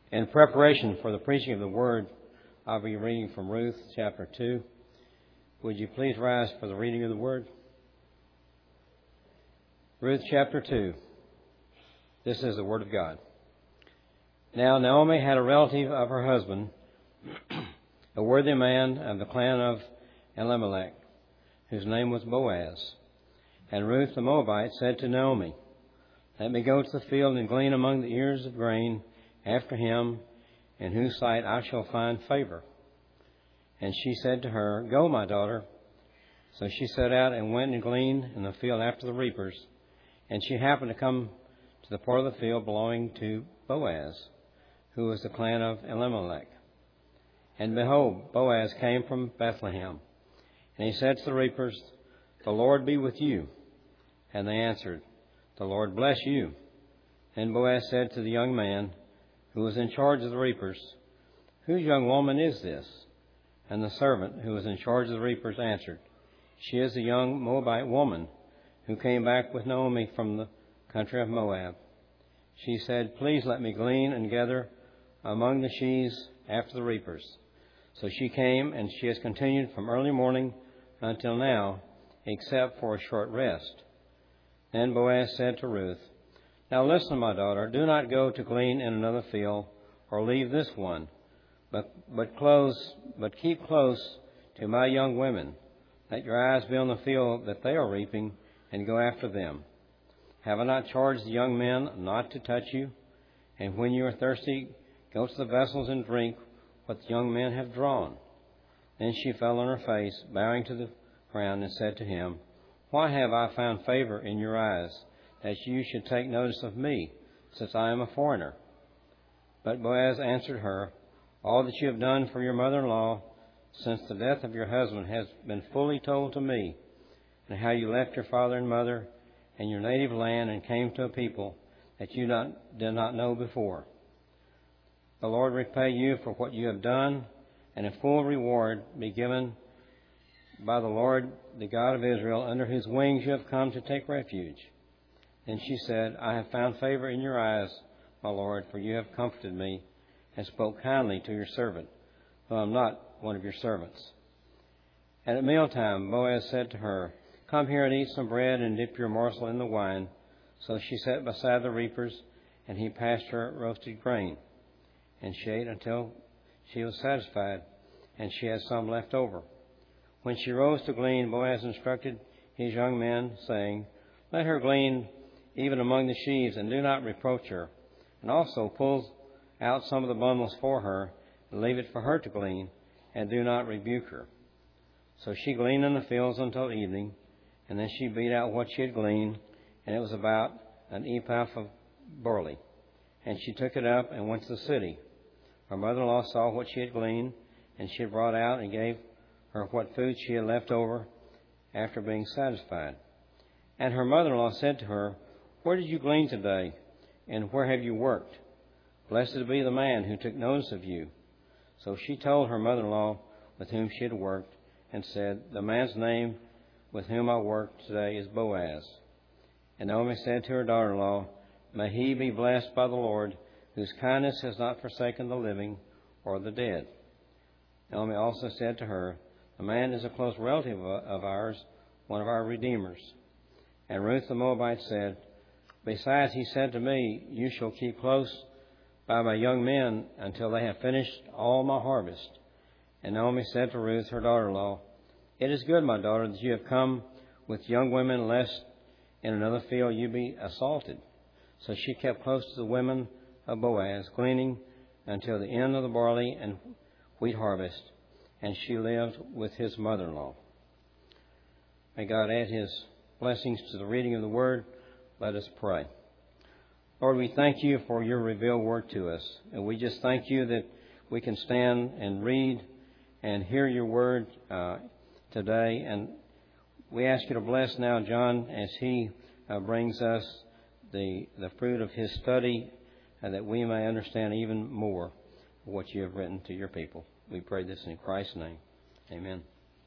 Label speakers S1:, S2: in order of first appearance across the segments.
S1: In preparation for the preaching of the Word, I'll be reading from Ruth chapter 2. Would you please rise for the reading of the Word? Ruth chapter 2. This is the Word of God. Now Naomi had a relative of her husband, a worthy man of the clan of Elimelech, whose name was Boaz. And Ruth the Moabite said to Naomi, "Let me go to the field and glean among the ears of grain after him, in whose sight I shall find favor." And she said to her, "Go, my daughter." So she set out and went and gleaned in the field after the reapers. And she happened to come to the part of the field belonging to Boaz, who was the clan of Elimelech. And behold, Boaz came from Bethlehem. And he said to the reapers, "The Lord be with you." And they answered, "The Lord bless you." Then Boaz said to the young man who was in charge of the reapers, "Whose young woman is this?" And the servant who was in charge of the reapers answered, "She is a young Moabite woman who came back with Naomi from the country of Moab." She said, "Please let me glean and gather among the sheaves after the reapers." So she came, and she has continued from early morning until now, except for a short rest. Then Boaz said to Ruth, "Now listen, my daughter, do not go to glean in another field, or leave this one, but keep close to my young women. Let your eyes be on the field that they are reaping, and go after them. Have I not charged the young men not to touch you? And when you are thirsty, go to the vessels and drink what the young men have drawn." Then she fell on her face, bowing to the ground, and said to him, "Why have I found favor in your eyes, that you should take notice of me, since I am a foreigner?" But Boaz answered her, "All that you have done for your mother-in-law since the death of your husband has been fully told to me, and how you left your father and mother and your native land and came to a people that you did not know before. The Lord repay you for what you have done, and a full reward be given by the Lord, the God of Israel, under whose wings you have come to take refuge." Then she said, "I have found favor in your eyes, my Lord, for you have comforted me and spoke kindly to your servant, though I am not one of your servants." And at mealtime Boaz said to her, "Come here and eat some bread and dip your morsel in the wine." So she sat beside the reapers, and he passed her roasted grain. And she ate until she was satisfied, and she had some left over. When she rose to glean, Boaz instructed his young men, saying, "Let her glean even among the sheaves, and do not reproach her. And also pull out some of the bundles for her, and leave it for her to glean, and do not rebuke her." So she gleaned in the fields until evening, and then she beat out what she had gleaned, and it was about an ephah of barley. And she took it up and went to the city. Her mother-in-law saw what she had gleaned, and she had brought out and gave her what food she had left over after being satisfied. And her mother-in-law said to her, "Where did you glean today, and where have you worked? Blessed be the man who took notice of you." So she told her mother-in-law with whom she had worked, and said, "The man's name with whom I worked today is Boaz." And Naomi said to her daughter-in-law, "May he be blessed by the Lord, whose kindness has not forsaken the living or the dead." Naomi also said to her, "The man is a close relative of ours, one of our redeemers." And Ruth the Moabite said, "Besides, he said to me, 'You shall keep close by my young men until they have finished all my harvest.'" And Naomi said to Ruth, her daughter-in-law, "It is good, my daughter, that you have come with young women, lest in another field you be assaulted." So she kept close to the women of Boaz, gleaning until the end of the barley and wheat harvest, and she lived with his mother-in-law. May God add his blessings to the reading of the Word. Let us pray. Lord, we thank you for your revealed word to us. And we just thank you that we can stand and read and hear your word today. And we ask you to bless now John as he brings us the fruit of his study, and that we may understand even more what you have written to your people. We pray this in Christ's name. Amen.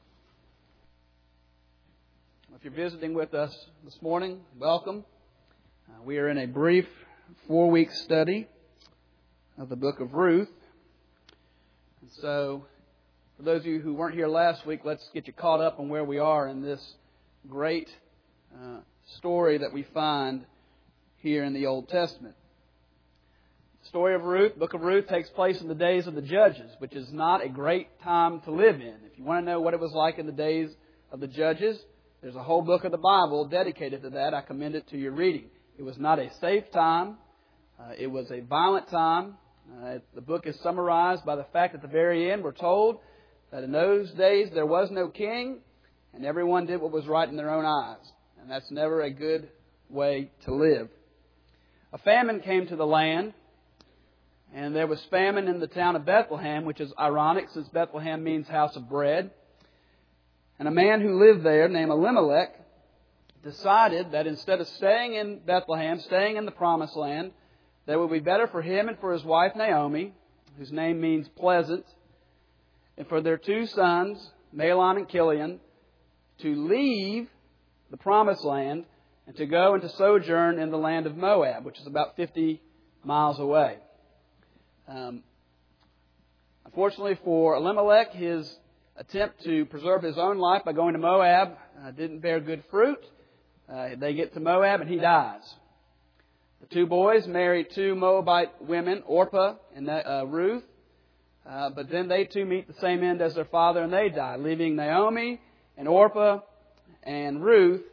S2: If you're visiting with us this morning, welcome. We are in a brief 4-week study of the book of Ruth. And so, for those of you who weren't here last week, let's get you caught up on where we are in this great story that we find here in the Old Testament. The story of Ruth, book of Ruth, takes place in the days of the Judges, which is not a great time to live in. If you want to know what it was like in the days of the Judges, there's a whole book of the Bible dedicated to that. I commend it to your reading. It was not a safe time. It was a violent time. The book is summarized by the fact at the very end we're told that in those days there was no king and everyone did what was right in their own eyes. And that's never a good way to live. A famine came to the land, and there was famine in the town of Bethlehem, which is ironic since Bethlehem means house of bread. And a man who lived there named Elimelech decided that instead of staying in Bethlehem, staying in the Promised Land, that it would be better for him and for his wife Naomi, whose name means pleasant, and for their two sons, Mahlon and Chilion, to leave the Promised Land and to go and to sojourn in the land of Moab, which is about 50 miles away. Unfortunately for Elimelech, his attempt to preserve his own life by going to Moab didn't bear good fruit. They get to Moab and he dies. The two boys marry two Moabite women, Orpah and Ruth. But then they too meet the same end as their father and they die, leaving Naomi and Orpah and Ruth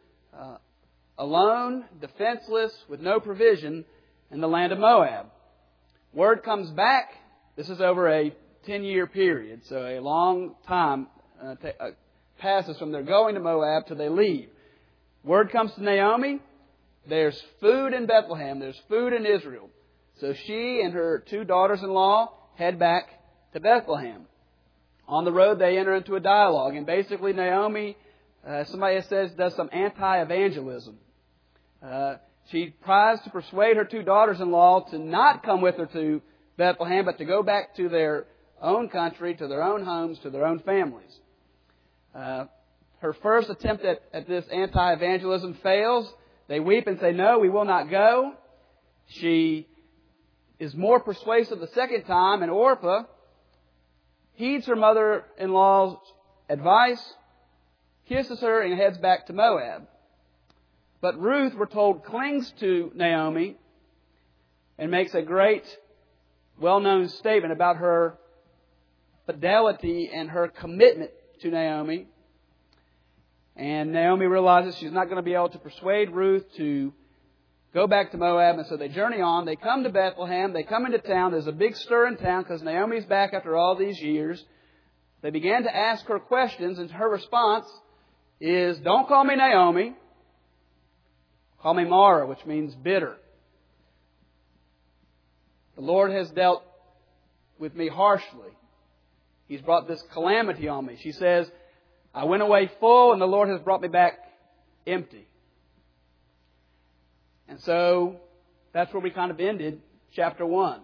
S2: alone, defenseless, with no provision in the land of Moab. Word comes back. This is over a 10-year period, so a long time passes from their going to Moab to they leave. Word comes to Naomi. There's food in Bethlehem. There's food in Israel. So she and her two daughters-in-law head back to Bethlehem. On the road, they enter into a dialogue. And basically, Naomi, somebody says, does some anti-evangelism. She tries to persuade her two daughters-in-law to not come with her to Bethlehem, but to go back to their own country, to their own homes, to their own families. Her first attempt at this anti-evangelism fails. They weep and say, no, we will not go. She is more persuasive the second time, and Orpah heeds her mother-in-law's advice, kisses her, and heads back to Moab. But Ruth, we're told, clings to Naomi and makes a great, well-known statement about her fidelity and her commitment to Naomi. And Naomi realizes she's not going to be able to persuade Ruth to go back to Moab, and so they journey on. They come to Bethlehem. They come into town. There's a big stir in town because Naomi's back after all these years. They began to ask her questions, and her response is, don't call me Naomi. Call me Mara, which means bitter. The Lord has dealt with me harshly. He's brought this calamity on me. She says, I went away full and the Lord has brought me back empty. And so that's where we kind of ended chapter 1.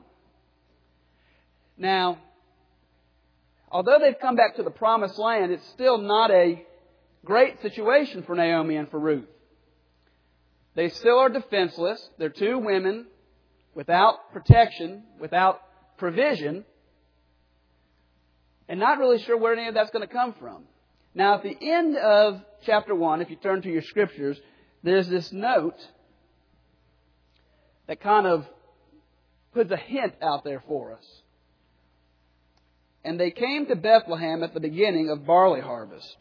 S2: Now, although they've come back to the Promised Land, it's still not a great situation for Naomi and for Ruth. They still are defenseless. They're two women without protection, without provision, and not really sure where any of that's going to come from. Now, at the end of chapter 1, if you turn to your scriptures, there's this note that kind of puts a hint out there for us. And they came to Bethlehem at the beginning of barley harvest.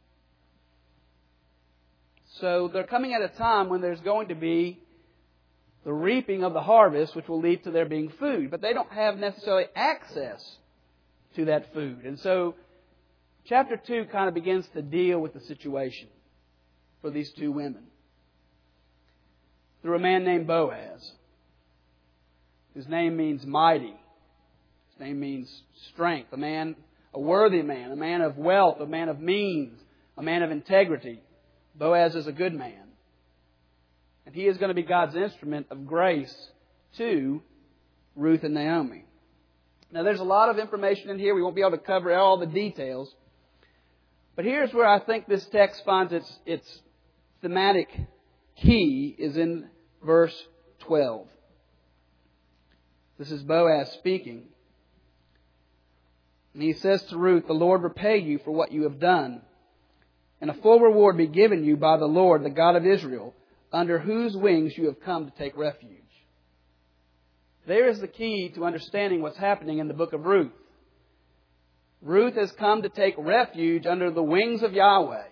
S2: So they're coming at a time when there's going to be the reaping of the harvest, which will lead to there being food. But they don't have necessarily access to that food. And so chapter 2 kind of begins to deal with the situation for these two women through a man named Boaz, whose name means mighty. His name means strength, a worthy man, a man of wealth, a man of means, a man of integrity. Boaz is a good man. And he is going to be God's instrument of grace to Ruth and Naomi. Now, there's a lot of information in here. We won't be able to cover all the details. But here's where I think this text finds its thematic key is in verse 12. This is Boaz speaking. And he says to Ruth, "The Lord repay you for what you have done, and a full reward be given you by the Lord, the God of Israel, under whose wings you have come to take refuge." There is the key to understanding what's happening in the book of Ruth. Ruth has come to take refuge under the wings of Yahweh.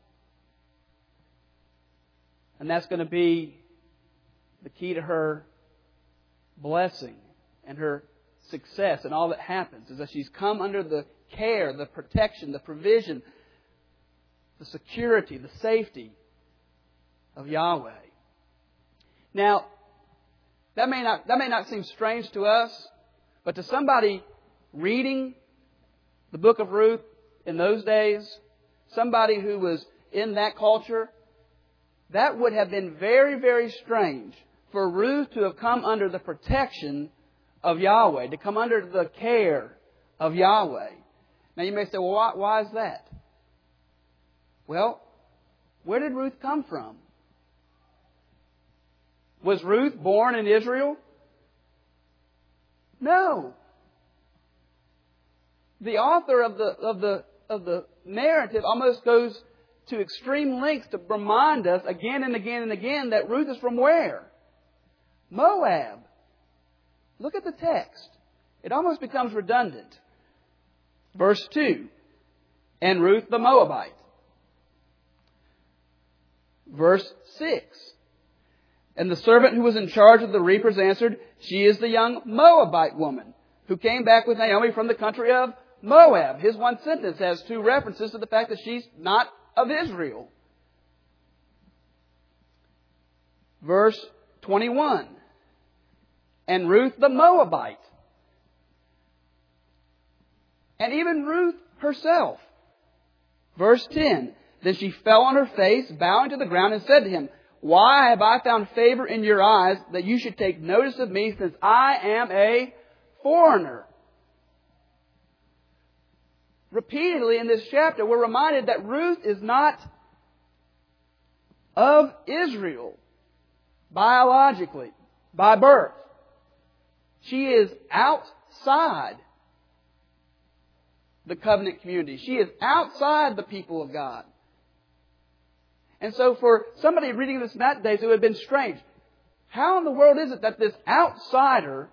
S2: And that's going to be the key to her blessing and her success and all that happens, is that she's come under the care, the protection, the provision, the security, the safety of Yahweh. Now, that may not seem strange to us, but to somebody reading the book of Ruth in those days, somebody who was in that culture, that would have been very, very strange for Ruth to have come under the protection of Yahweh, to come under the care of Yahweh. Now you may say, well, why is that? Well, where did Ruth come from? Was Ruth born in Israel? No. The author of the narrative almost goes to extreme lengths to remind us again and again and again that Ruth is from where? Moab. Look at the text. It almost becomes redundant. Verse 2. And Ruth the Moabite. Verse 6. And the servant who was in charge of the reapers answered, "She is the young Moabite woman who came back with Naomi from the country of Moab." His one sentence has two references to the fact that she's not of Israel. Verse 21. And Ruth the Moabite. And even Ruth herself. Verse 10. Then she fell on her face, bowing to the ground, and said to him, "Why have I found favor in your eyes that you should take notice of me, since I am a foreigner?" Repeatedly in this chapter, we're reminded that Ruth is not of Israel biologically, by birth. She is outside the covenant community. She is outside the people of God. And so for somebody reading this in that day, it would have been strange. How in the world is it that this outsider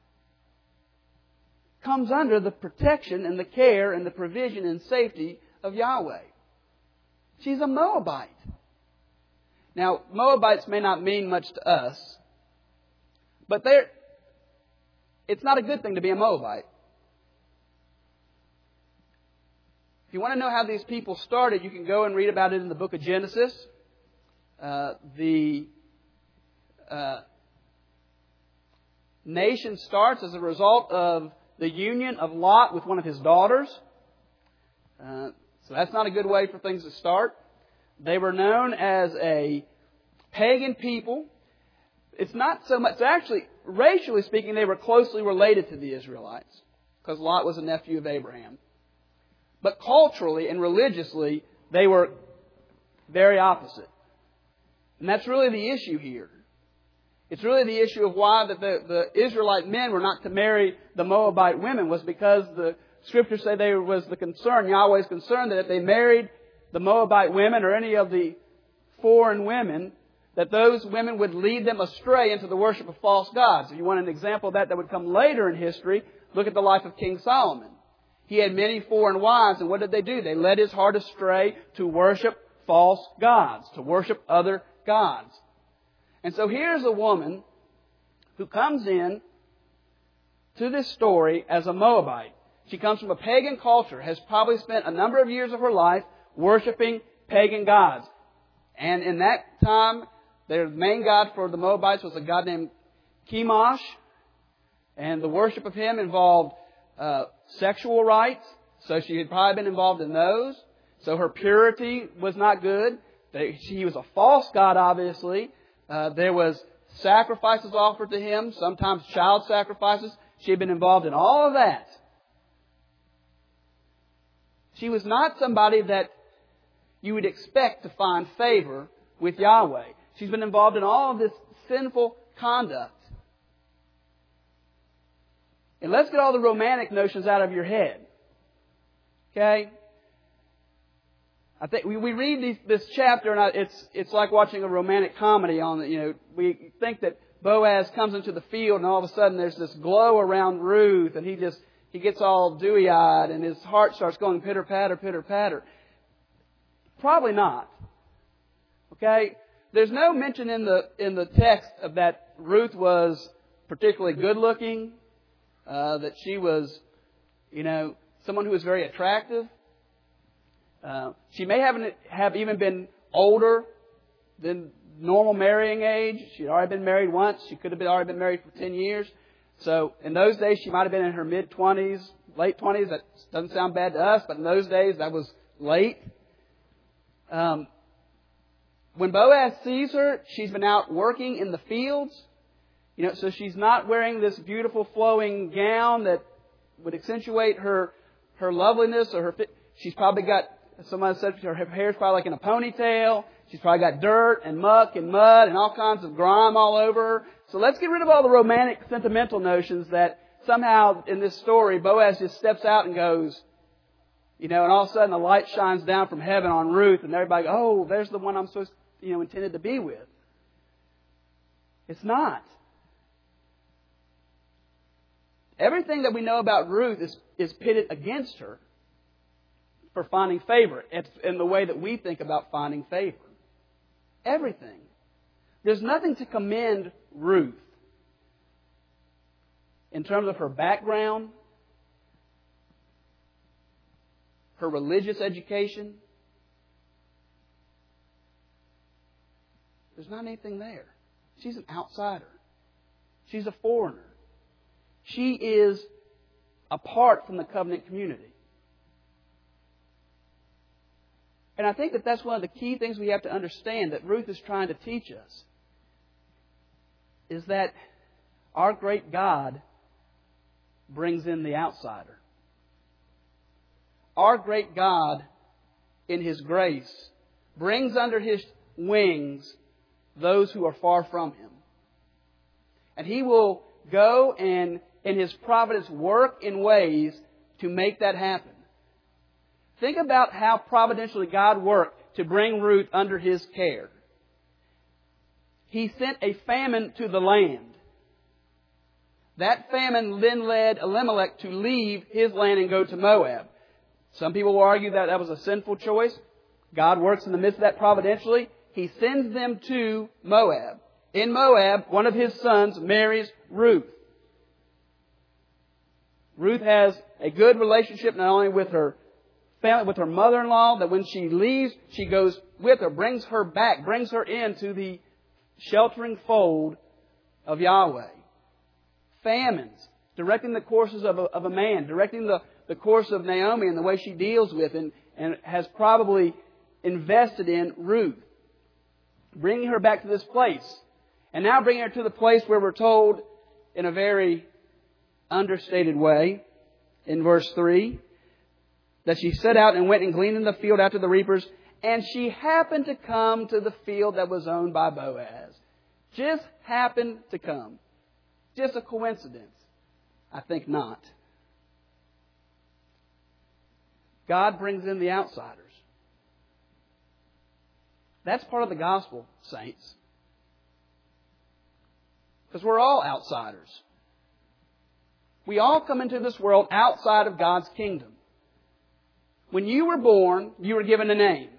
S2: comes under the protection and the care and the provision and safety of Yahweh? She's a Moabite. Now, Moabites may not mean much to us, but it's not a good thing to be a Moabite. If you want to know how these people started, you can go and read about it in the book of Genesis. The nation starts as a result of the union of Lot with one of his daughters. So that's not a good way for things to start. They were known as a pagan people. It's not so much, actually, racially speaking, they were closely related to the Israelites, because Lot was a nephew of Abraham. But culturally and religiously, they were very opposite. And that's really the issue here. It's really the issue of why the Israelite men were not to marry the Moabite women, was because the Scriptures say there was the concern, Yahweh's concern, that if they married the Moabite women or any of the foreign women, that those women would lead them astray into the worship of false gods. If you want an example of that would come later in history, look at the life of King Solomon. He had many foreign wives, and what did they do? They led his heart astray to worship false gods, to worship other gods. And so here's a woman who comes in to this story as a Moabite. She comes from a pagan culture, has probably spent a number of years of her life worshiping pagan gods. And in that time, their main god for the Moabites was a god named Chemosh. And the worship of him involved sexual rites. So she had probably been involved in those. So her purity was not good. She was a false god, obviously. There was sacrifices offered to him, sometimes child sacrifices. She had been involved in all of that. She was not somebody that you would expect to find favor with Yahweh. She's been involved in all of this sinful conduct. And let's get all the romantic notions out of your head. Okay? I think we read this chapter, and it's like watching a romantic comedy. We think that Boaz comes into the field, and all of a sudden there's this glow around Ruth, and he gets all dewy-eyed, and his heart starts going pitter-patter, pitter-patter. Probably not. Okay? There's no mention in the text of that Ruth was particularly good-looking, that she was, someone who was very attractive. She may have even been older than normal marrying age. She'd already been married once. She could have already been married for 10 years. So in those days, she might have been in her mid-20s, late 20s. That doesn't sound bad to us, but in those days, that was late. When Boaz sees her, she's been out working in the fields. So she's not wearing this beautiful flowing gown that would accentuate her loveliness or her fit. She's probably got, someone said her hair's probably like in a ponytail. She's probably got dirt and muck and mud and all kinds of grime all over her. So let's get rid of all the romantic, sentimental notions that somehow in this story, Boaz just steps out and goes, and all of a sudden the light shines down from heaven on Ruth, and everybody goes, oh, there's the one I'm supposed to, intended to be with. It's not. Everything that we know about Ruth is pitted against her for finding favor in the way that we think about finding favor. Everything. There's nothing to commend Ruth in terms of her background, her religious education. There's not anything there. She's an outsider. She's a foreigner. She is apart from the covenant community. And I think that that's one of the key things we have to understand that Ruth is trying to teach us, is that our great God brings in the outsider. Our great God, in His grace, brings under His wings those who are far from Him. And He will go and, in His providence, work in ways to make that happen. Think about how providentially God worked to bring Ruth under His care. He sent a famine to the land. That famine then led Elimelech to leave his land and go to Moab. Some people will argue that that was a sinful choice. God works in the midst of that providentially. He sends them to Moab. In Moab, one of his sons marries Ruth. Ruth has a good relationship not only with her family, with her mother-in-law, that when she leaves, she goes with her, brings her back, brings her into the sheltering fold of Yahweh. Famines, directing the courses of a man, directing the course of Naomi and the way she deals with and has probably invested in Ruth. Bringing her back to this place. And now bringing her to the place where we're told in a very understated way, in verse 3, that she set out and went and gleaned in the field after the reapers, and she happened to come to the field that was owned by Boaz. Just happened to come. Just a coincidence? I think not. God brings in the outsiders. That's part of the gospel, saints. Because we're all outsiders. We all come into this world outside of God's kingdom. When you were born, you were given a name.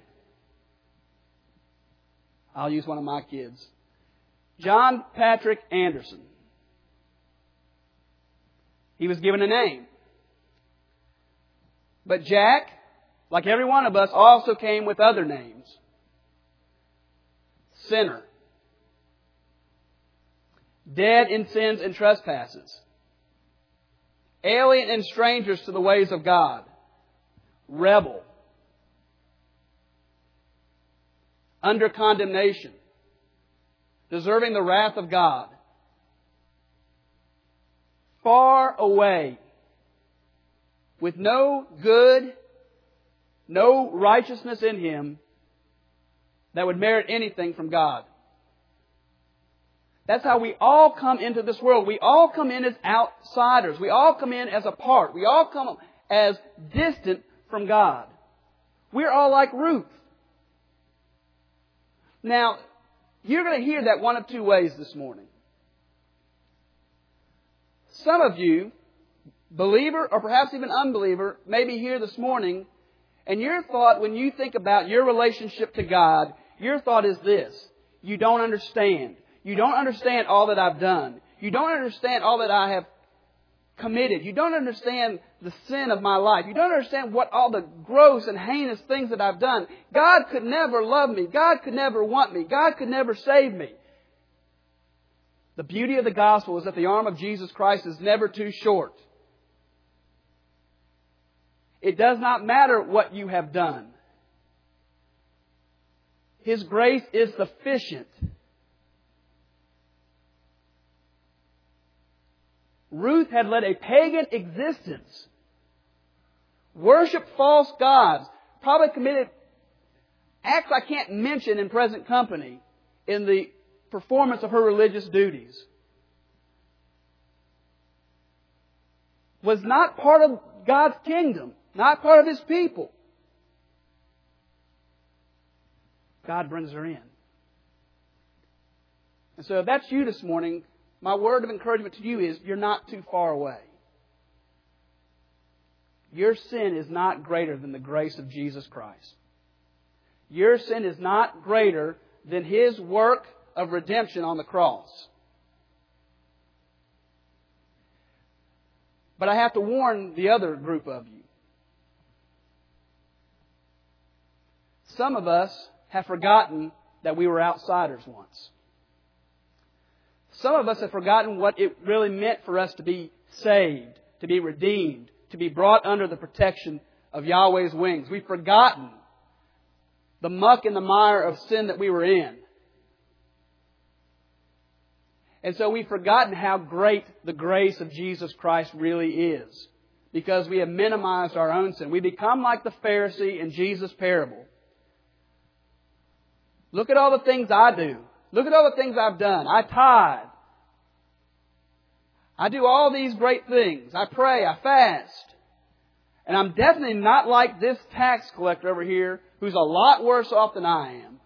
S2: I'll use one of my kids. John Patrick Anderson. He was given a name. But Jack, like every one of us, also came with other names. Sinner. Dead in sins and trespasses. Alien and strangers to the ways of God. Rebel. Under condemnation. Deserving the wrath of God. Far away. With no good, no righteousness in him that would merit anything from God. That's how we all come into this world. We all come in as outsiders. We all come in as apart. We all come as distant from God. We're all like Ruth. Now, you're going to hear that one of two ways this morning. Some of you, believer or perhaps even unbeliever, may be here this morning, and your thought when you think about your relationship to God, your thought is this: you don't understand. You don't understand all that I've done. You don't understand all that I have committed. You don't understand the sin of my life. You don't understand what all the gross and heinous things that I've done. God could never love me. God could never want me. God could never save me. The beauty of the gospel is that the arm of Jesus Christ is never too short. It does not matter what you have done. His grace is sufficient. Ruth had led a pagan existence, worshipped false gods, probably committed acts I can't mention in present company in the performance of her religious duties. Was not part of God's kingdom, not part of His people. God brings her in. And so if that's you this morning, my word of encouragement to you is you're not too far away. Your sin is not greater than the grace of Jesus Christ. Your sin is not greater than His work of redemption on the cross. But I have to warn the other group of you. Some of us have forgotten that we were outsiders once. Some of us have forgotten what it really meant for us to be saved, to be redeemed, to be brought under the protection of Yahweh's wings. We've forgotten the muck and the mire of sin that we were in. And so we've forgotten how great the grace of Jesus Christ really is, because we have minimized our own sin. We become like the Pharisee in Jesus' parable. Look at all the things I do. Look at all the things I've done. I tithe. I do all these great things. I pray. I fast. And I'm definitely not like this tax collector over here who's a lot worse off than I am.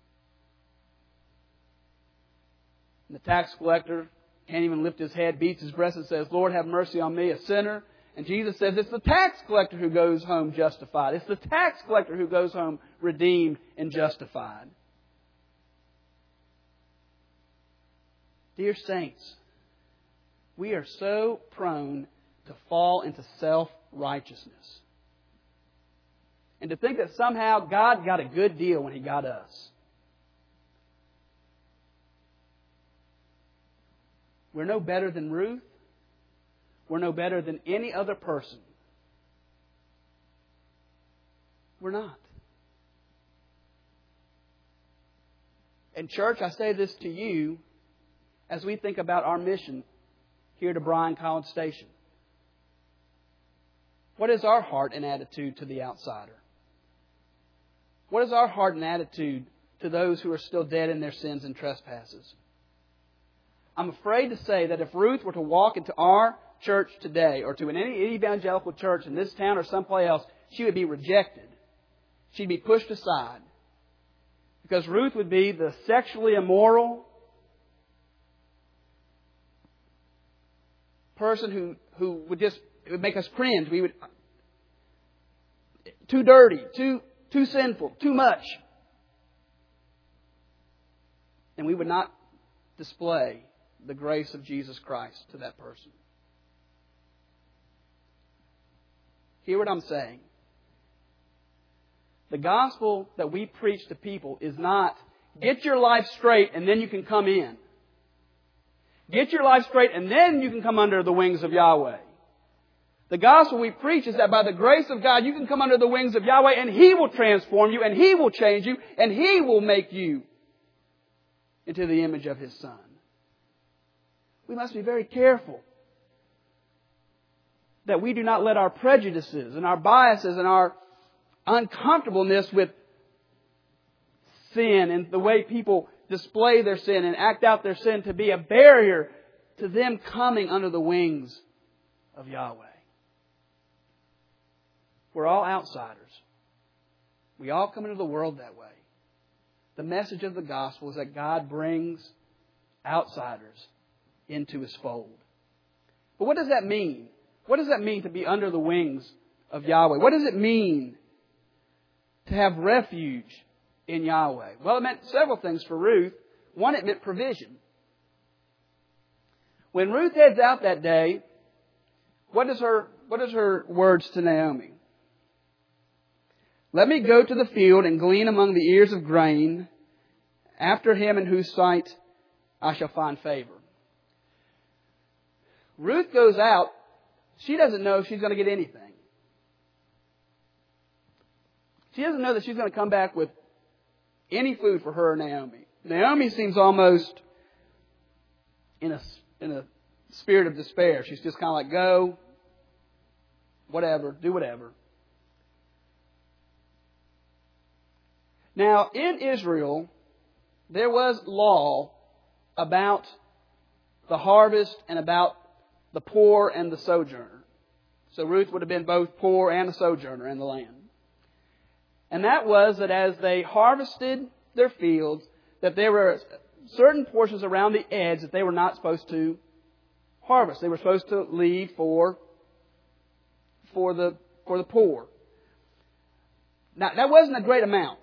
S2: And the tax collector can't even lift his head, beats his breast and says, Lord, have mercy on me, a sinner. And Jesus says it's the tax collector who goes home justified. It's the tax collector who goes home redeemed and justified. Dear saints, we are so prone to fall into self-righteousness. And to think that somehow God got a good deal when He got us. We're no better than Ruth. We're no better than any other person. We're not. And church, I say this to you as we think about our mission here to Bryan College Station. What is our heart and attitude to the outsider? What is our heart and attitude to those who are still dead in their sins and trespasses? I'm afraid to say that if Ruth were to walk into our church today, or to any evangelical church in this town or someplace else, she would be rejected. She'd be pushed aside. Because Ruth would be the sexually immoral person who would just, it would make us cringe. We would, too dirty, too sinful, too much. And we would not display the grace of Jesus Christ to that person. Hear what I'm saying. The gospel that we preach to people is not, get your life straight and then you can come in. Get your life straight and then you can come under the wings of Yahweh. The gospel we preach is that by the grace of God you can come under the wings of Yahweh and He will transform you and He will change you and He will make you into the image of His Son. We must be very careful that we do not let our prejudices and our biases and our uncomfortableness with sin and the way people display their sin and act out their sin to be a barrier to them coming under the wings of Yahweh. We're all outsiders. We all come into the world that way. The message of the gospel is that God brings outsiders into His fold. But what does that mean? What does that mean to be under the wings of Yahweh? What does it mean to have refuge in Yahweh? Well, it meant several things for Ruth. One, it meant provision. When Ruth heads out that day, what is her words to Naomi? Let me go to the field and glean among the ears of grain after him in whose sight I shall find favor. Ruth goes out. She doesn't know if she's going to get anything. She doesn't know that she's going to come back with any food for her or Naomi. Naomi seems almost in a spirit of despair. She's just kind of like, go, whatever, do whatever. Now, in Israel, there was law about the harvest and about the poor and the sojourner. So Ruth would have been both poor and a sojourner in the land. And that was that as they harvested their fields, that there were certain portions around the edge that they were not supposed to harvest. They were supposed to leave for the poor. Now, that wasn't a great amount.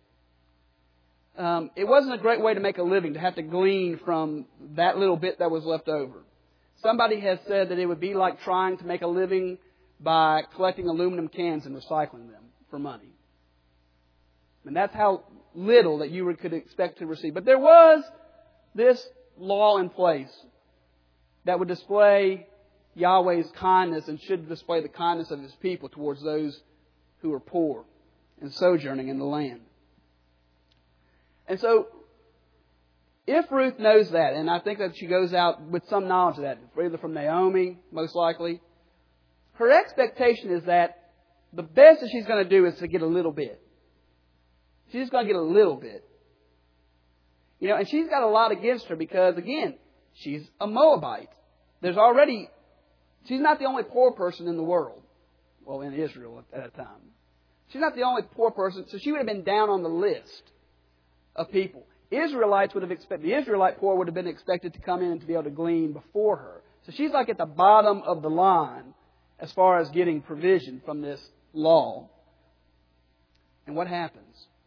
S2: It wasn't a great way to make a living, to have to glean from that little bit that was left over. Somebody has said that it would be like trying to make a living by collecting aluminum cans and recycling them for money. And that's how little that you could expect to receive. But there was this law in place that would display Yahweh's kindness and should display the kindness of His people towards those who are poor and sojourning in the land. And so, if Ruth knows that, and I think that she goes out with some knowledge of that, either from Naomi, most likely, her expectation is that the best that she's going to do is to get a little bit. She's just going to get a little bit. And she's got a lot against her because, again, she's a Moabite. She's not the only poor person in the world. Well, in Israel at that time. She's not the only poor person, so she would have been down on the list of people. The Israelite poor would have been expected to come in and to be able to glean before her. So she's like at the bottom of the line as far as getting provision from this law. And what happens?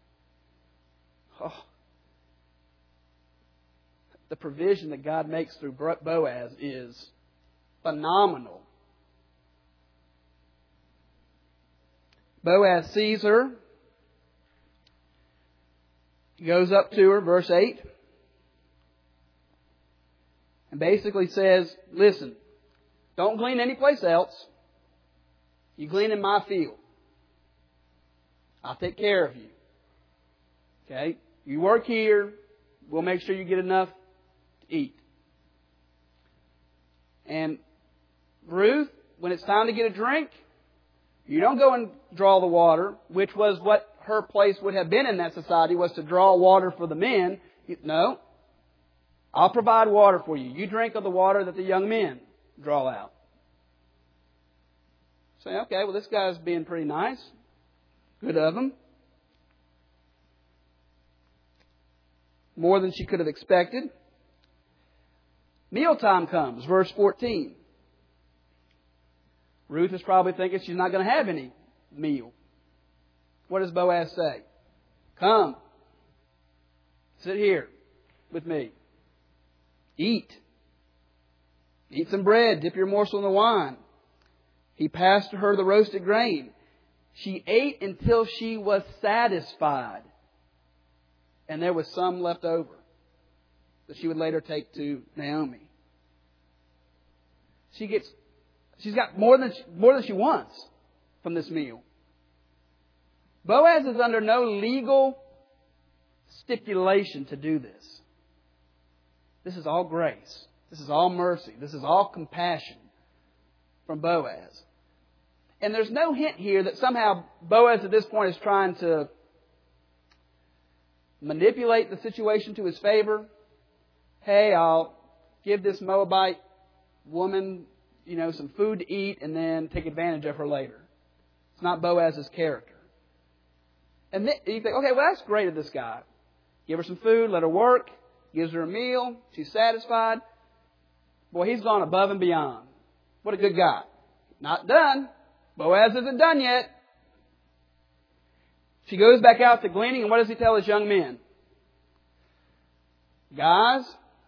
S2: The provision that God makes through Boaz is phenomenal. Boaz sees her. He goes up to her, verse 8, and basically says, listen, don't glean anyplace else. You glean in my field. I'll take care of you. Okay? You work here. We'll make sure you get enough to eat. And Ruth, when it's time to get a drink, you don't go and draw the water, which was what her place would have been in that society, was to draw water for the men. No. I'll provide water for you. You drink of the water that the young men draw out. Say, okay, well, this guy's being pretty nice. Good of him. More than she could have expected. Mealtime comes, verse 14. Ruth is probably thinking she's not going to have any meal. What does Boaz say? Come. Sit here with me. Eat. Eat some bread. Dip your morsel in the wine. He passed to her the roasted grain. She ate until she was satisfied. And there was some left over that she would later take to Naomi. She's got more than she wants from this meal. Boaz is under no legal stipulation to do this. This is all grace. This is all mercy. This is all compassion from Boaz. And there's no hint here that somehow Boaz at this point is trying to manipulate the situation to his favor. Hey, I'll give this Moabite woman, some food to eat and then take advantage of her later. It's not Boaz's character. And then you think, okay, well, that's great of this guy. Give her some food, let her work, gives her a meal, she's satisfied. Boy, he's gone above and beyond. What a good guy. Not done. Boaz isn't done yet. She goes back out to gleaning, and what does he tell his young men? Guys,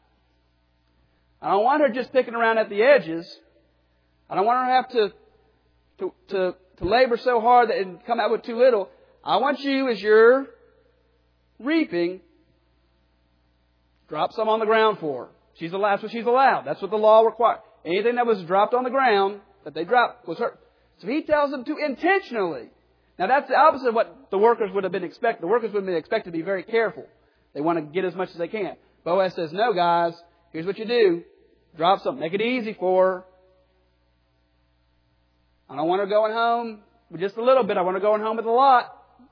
S2: I don't want her just picking around at the edges. I don't want her to have to labor so hard and come out with too little. I want you, as you're reaping, drop some on the ground for her. That's what she's allowed. That's what the law requires. Anything that was dropped on the ground that they dropped was hers. So he tells them to intentionally. Now that's the opposite of what the workers would have been expected. The workers would have been expected to be very careful. They want to get as much as they can. Boaz says, no guys, here's what you do. Drop something. Make it easy for her. I don't want her going home with just a little bit. I want her going home with a lot.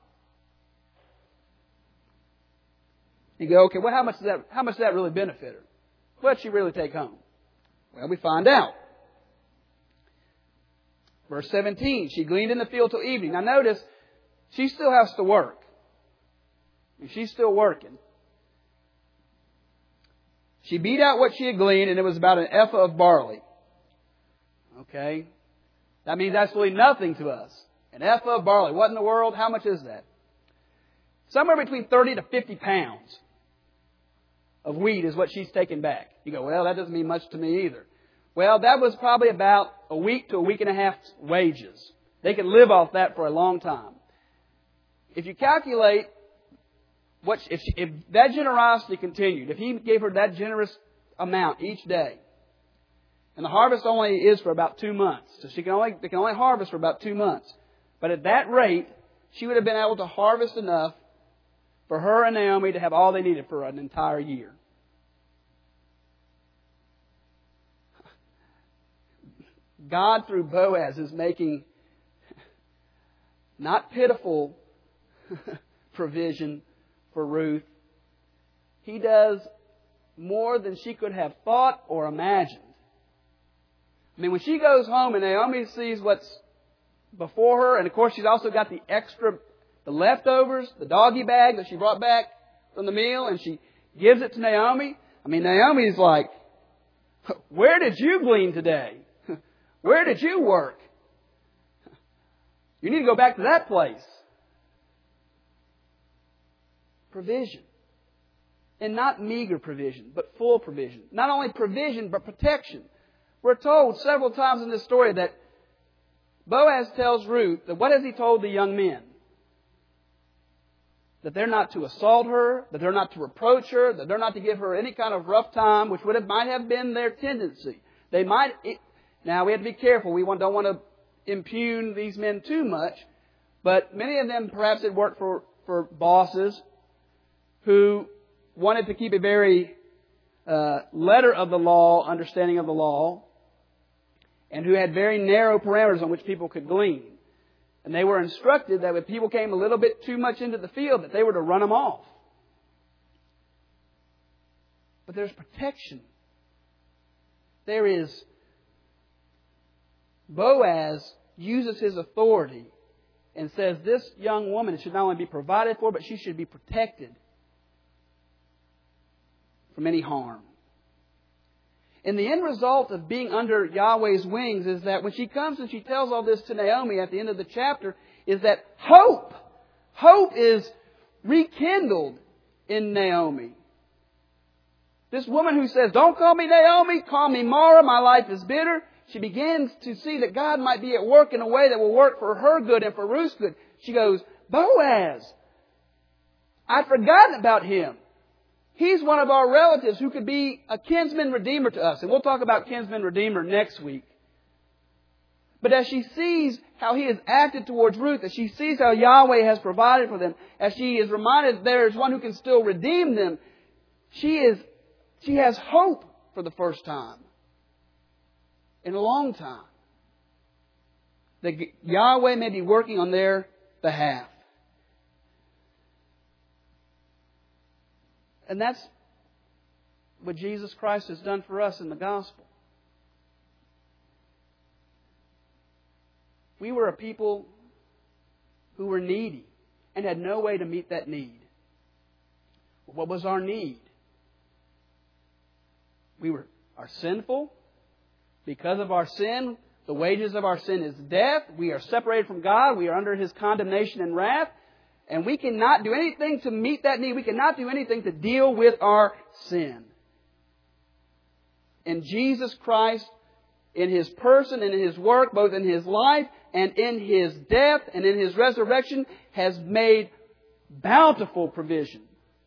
S2: You go, okay, well, how much does that really benefit her? What did she really take home? Well, we find out. Verse 17, she gleaned in the field till evening. Now notice, she still has to work. She's still working. She beat out what she had gleaned, and it was about an ephah of barley. Okay? That means absolutely nothing to us. An ephah of barley. What in the world? How much is that? Somewhere between 30 to 50 pounds of wheat is what she's taken back. You go, well, that doesn't mean much to me either. Well, that was probably about a week to a week and a half's wages. They could live off that for a long time. If you calculate if that generosity continued, if he gave her that generous amount each day, and the harvest only is for about 2 months, so they can only harvest for about 2 months. But at that rate, she would have been able to harvest enough for her and Naomi to have all they needed for an entire year. God, through Boaz, is making not pitiful provision for Ruth. He does more than she could have thought or imagined. I mean, when she goes home and Naomi sees what's before her, and of course she's also got the leftovers, the doggy bag that she brought back from the meal, and she gives it to Naomi. I mean, Naomi's like, where did you glean today? Where did you work? You need to go back to that place. Provision. And not meager provision, but full provision. Not only provision, but protection. We're told several times in this story that Boaz tells Ruth that what has he told the young men? That they're not to assault her, that they're not to reproach her, that they're not to give her any kind of rough time, which might have been their tendency. Now we have to be careful. We don't want to impugn these men too much, but many of them perhaps had worked for bosses who wanted to keep a very letter of the law, understanding of the law, and who had very narrow parameters on which people could glean. And they were instructed that if people came a little bit too much into the field, that they were to run them off. But there's protection. There is. Boaz uses his authority and says this young woman should not only be provided for, but she should be protected from any harm. And the end result of being under Yahweh's wings is that when she comes and she tells all this to Naomi at the end of the chapter, is that hope is rekindled in Naomi. This woman who says, don't call me Naomi, call me Mara, my life is bitter. She begins to see that God might be at work in a way that will work for her good and for Ruth's good. She goes, Boaz, I'd forgotten about him. He's one of our relatives who could be a kinsman redeemer to us. And we'll talk about kinsman redeemer next week. But as she sees how he has acted towards Ruth, as she sees how Yahweh has provided for them, as she is reminded there is one who can still redeem them, she has hope for the first time in a long time that Yahweh may be working on their behalf. And that's what Jesus Christ has done for us in the gospel. We were a people who were needy and had no way to meet that need. What was our need? We are sinful. Because of our sin, the wages of our sin is death. We are separated from God. We are under His condemnation and wrath. And we cannot do anything to meet that need. We cannot do anything to deal with our sin. And Jesus Christ, in His person and in His work, both in His life and in His death and in His resurrection, has made bountiful provision.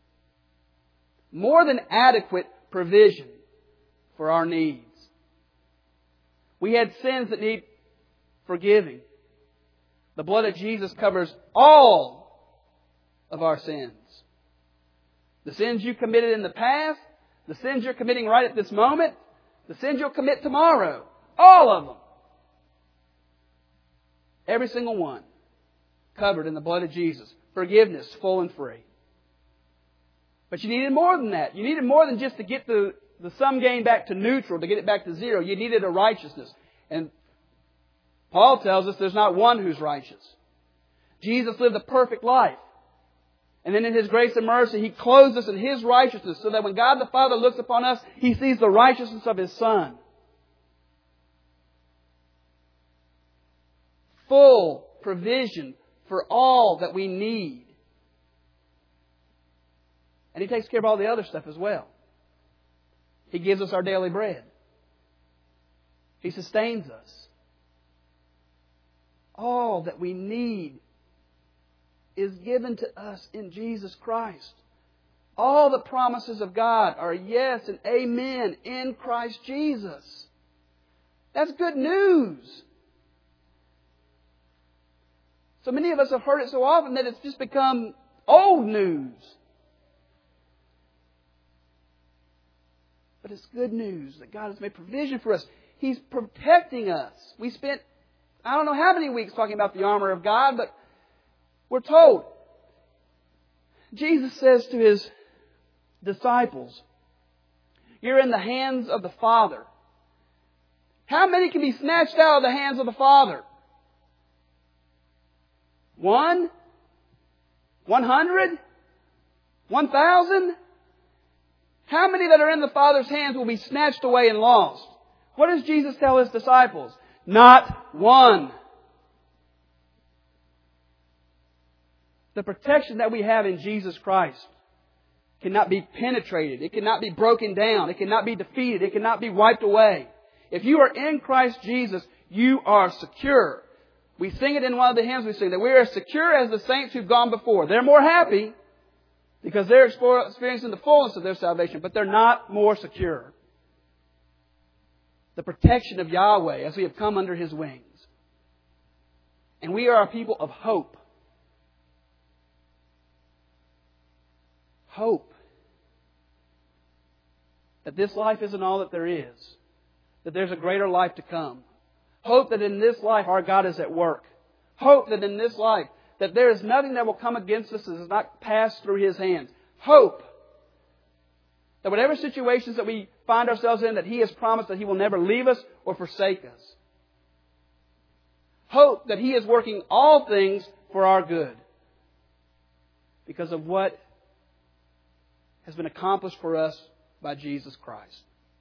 S2: More than adequate provision for our needs. We had sins that need forgiving. The blood of Jesus covers all of our sins. The sins you committed in the past, the sins you're committing right at this moment, the sins you'll commit tomorrow. All of them. Every single one. Covered in the blood of Jesus. Forgiveness, full and free. But you needed more than that. You needed more than just to get the sum gain back to neutral, to get it back to zero. You needed a righteousness. And Paul tells us there's not one who's righteous. Jesus lived a perfect life. And then in His grace and mercy, He clothes us in His righteousness so that when God the Father looks upon us, He sees the righteousness of His Son. Full provision for all that we need. And He takes care of all the other stuff as well. He gives us our daily bread. He sustains us. All that we need is given to us in Jesus Christ. All the promises of God are yes and amen in Christ Jesus. That's good news. So many of us have heard it so often that it's just become old news. But it's good news that God has made provision for us. He's protecting us. We spent, I don't know how many weeks talking about the armor of God, but we're told. Jesus says to His disciples, you're in the hands of the Father. How many can be snatched out of the hands of the Father? 1? 100? 1,000? How many that are in the Father's hands will be snatched away and lost? What does Jesus tell His disciples? Not one. The protection that we have in Jesus Christ cannot be penetrated. It cannot be broken down. It cannot be defeated. It cannot be wiped away. If you are in Christ Jesus, you are secure. We sing it in one of the hymns we sing, that we are as secure as the saints who've gone before. They're more happy because they're experiencing the fullness of their salvation, but they're not more secure. The protection of Yahweh as we have come under His wings. And we are a people of hope. Hope. That this life isn't all that there is. That there's a greater life to come. Hope that in this life our God is at work. Hope that in this life that there is nothing that will come against us that does not pass through His hands. Hope that whatever situations that we find ourselves in, that He has promised that He will never leave us or forsake us. Hope that He is working all things for our good because of what has been accomplished for us by Jesus Christ.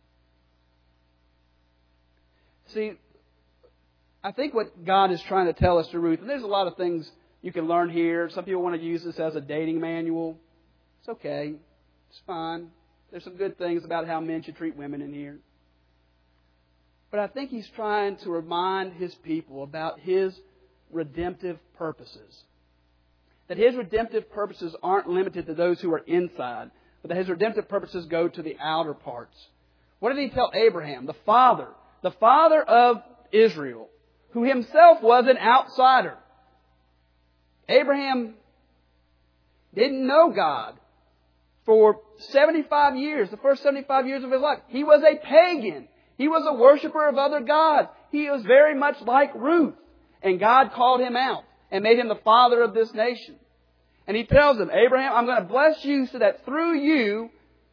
S2: See, I think what God is trying to tell us through Ruth, and there's a lot of things you can learn here. Some people want to use this as a dating manual. It's okay. It's fine. There's some good things about how men should treat women in here. But I think He's trying to remind His people about His redemptive purposes. That His redemptive purposes aren't limited to those who are inside, but that His redemptive purposes go to the outer parts. What did He tell Abraham, the father of Israel, who himself was an outsider? Abraham didn't know God for 75 years, the first 75 years of his life. He was a pagan. He was a worshiper of other gods. He was very much like Ruth. And God called him out and made him the father of this nation. And He tells him, Abraham, I'm going to bless you so that through you,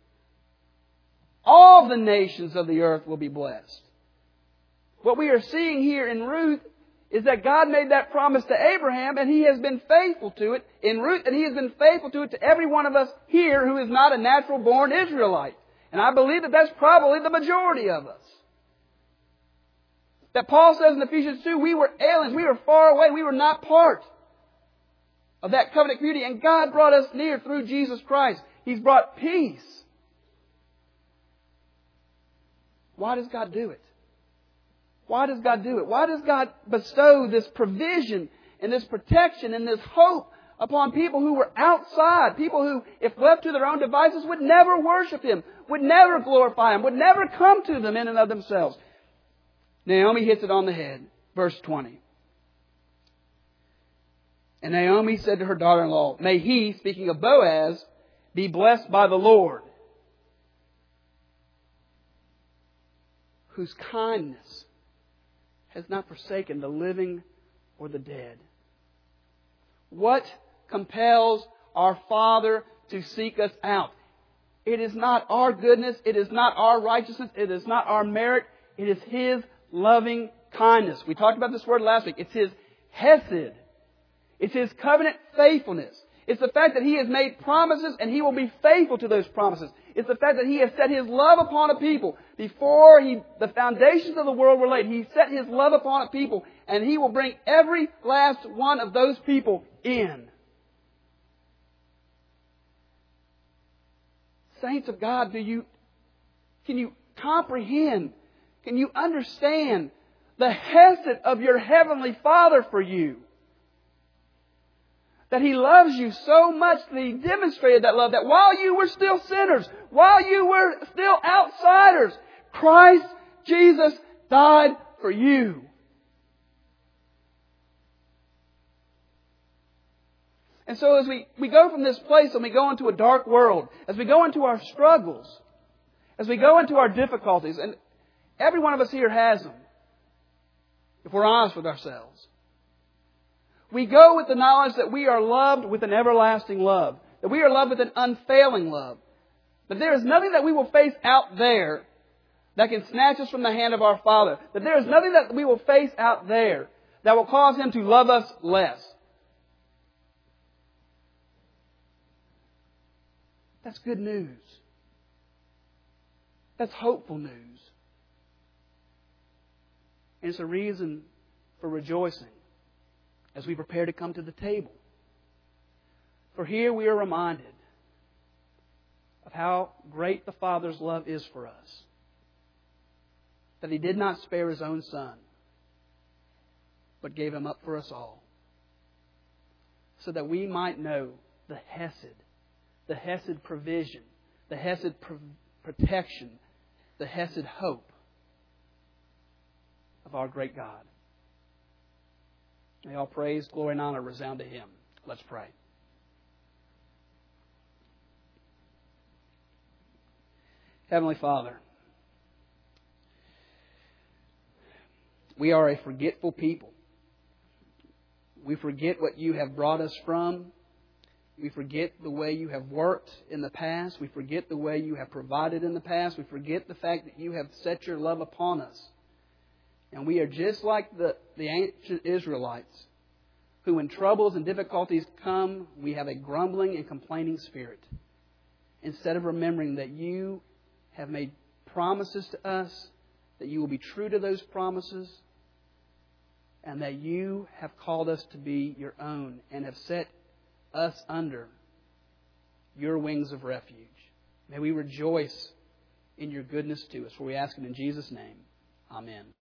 S2: all the nations of the earth will be blessed. What we are seeing here in Ruth is that God made that promise to Abraham, and He has been faithful to it in Ruth, and He has been faithful to it to every one of us here who is not a natural-born Israelite. And I believe that that's probably the majority of us. That Paul says in Ephesians 2, we were aliens, we were far away, we were not part of that covenant community, and God brought us near through Jesus Christ. He's brought peace. Why does God do it? Why does God do it? Why does God bestow this provision and this protection and this hope upon people who were outside? People who, if left to their own devices, would never worship Him, would never glorify Him, would never come to them in and of themselves. Naomi hits it on the head. Verse 20. And Naomi said to her daughter-in-law, may he, speaking of Boaz, be blessed by the Lord, whose kindness has not forsaken the living or the dead. What compels our Father to seek us out? It is not our goodness. It is not our righteousness. It is not our merit. It is His loving kindness. We talked about this word last week. It's His hesed. It's His covenant faithfulness. It's the fact that He has made promises and He will be faithful to those promises. It's the fact that He has set His love upon a people. Before the foundations of the world were laid, He set His love upon a people, and He will bring every last one of those people in. Saints of God, can you comprehend, can you understand the hesed of your Heavenly Father for you? That He loves you so much that He demonstrated that love, that while you were still sinners, while you were still outsiders, Christ Jesus died for you. And so as we go from this place and we go into a dark world, as we go into our struggles, as we go into our difficulties, and every one of us here has them, if we're honest with ourselves. We go with the knowledge that we are loved with an everlasting love. That we are loved with an unfailing love. That there is nothing that we will face out there that can snatch us from the hand of our Father. That there is nothing that we will face out there that will cause Him to love us less. That's good news. That's hopeful news. And it's a reason for rejoicing as we prepare to come to the table. For here we are reminded of how great the Father's love is for us. That He did not spare His own Son, but gave Him up for us all. So that we might know the Hesed provision, the Hesed protection, the Hesed hope of our great God. May all praise, glory, and honor resound to Him. Let's pray. Heavenly Father, we are a forgetful people. We forget what You have brought us from. We forget the way You have worked in the past. We forget the way You have provided in the past. We forget the fact that You have set Your love upon us. And we are just like the ancient Israelites, who when troubles and difficulties come, we have a grumbling and complaining spirit. Instead of remembering that You have made promises to us, that You will be true to those promises, and that You have called us to be Your own and have set us under Your wings of refuge. May we rejoice in Your goodness to us, for we ask it in Jesus' name. Amen.